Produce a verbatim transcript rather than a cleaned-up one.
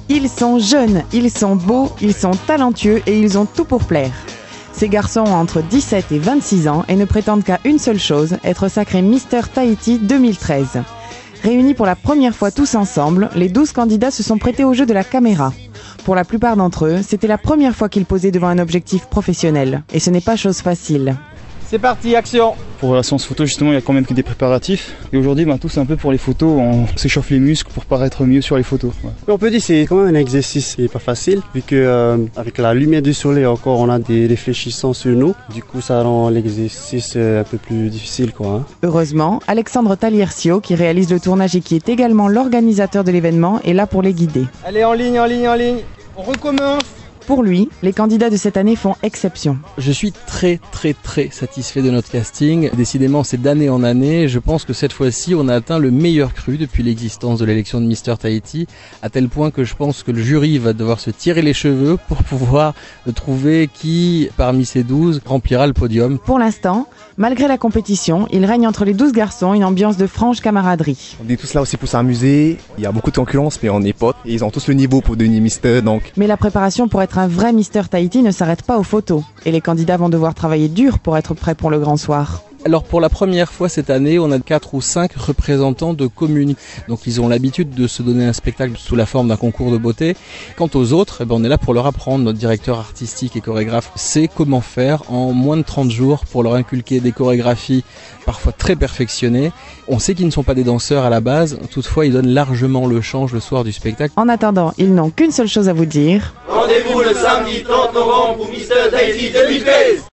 Ils sont jeunes, ils sont beaux, ils sont talentueux et ils ont tout pour plaire. Ces garçons ont entre dix-sept et vingt-six ans et ne prétendent qu'à une seule chose, être sacrés Mister Tahiti deux mille treize. Réunis pour la première fois tous ensemble, les douze candidats se sont prêtés au jeu de la caméra. Pour la plupart d'entre eux, c'était la première fois qu'ils posaient devant un objectif professionnel. Et ce n'est pas chose facile. C'est parti, action! Pour la séance photo, justement, il y a quand même que des préparatifs. Et aujourd'hui, ben, tous un peu pour les photos, on s'échauffe les muscles pour paraître mieux sur les photos. Ouais. On peut dire que c'est quand même un exercice qui n'est pas facile, vu que euh, avec la lumière du soleil encore, on a des réfléchissants sur nous. Du coup, ça rend l'exercice un peu plus difficile, quoi. Hein. Heureusement, Alexandre Taliercio, qui réalise le tournage et qui est également l'organisateur de l'événement, est là pour les guider. Allez, en ligne, en ligne, en ligne. On recommence. Pour lui, les candidats de cette année font exception. Je suis très très très satisfait de notre casting. Décidément, c'est d'année en année. Je pense que cette fois-ci, on a atteint le meilleur cru depuis l'existence de l'élection de Mister Tahiti, à tel point que je pense que le jury va devoir se tirer les cheveux pour pouvoir trouver qui, parmi ces douze, remplira le podium. Pour l'instant, malgré la compétition, il règne entre les douze garçons une ambiance de franche camaraderie. On est tous là aussi pour s'amuser. Il y a beaucoup de concurrence, mais on est potes. Et ils ont tous le niveau pour devenir Mister, donc. Mais la préparation pour être un vrai Mister Tahiti ne s'arrête pas aux photos. Et les candidats vont devoir travailler dur pour être prêts pour le grand soir. Alors pour la première fois cette année, on a quatre ou cinq représentants de communes. Donc ils ont l'habitude de se donner un spectacle sous la forme d'un concours de beauté. Quant aux autres, eh ben on est là pour leur apprendre. Notre directeur artistique et chorégraphe sait comment faire en moins de trente jours pour leur inculquer des chorégraphies parfois très perfectionnées. On sait qu'ils ne sont pas des danseurs à la base, toutefois ils donnent largement le change le soir du spectacle. En attendant, ils n'ont qu'une seule chose à vous dire. Rendez-vous le samedi trente novembre pour Mister Tahiti deux mille treize.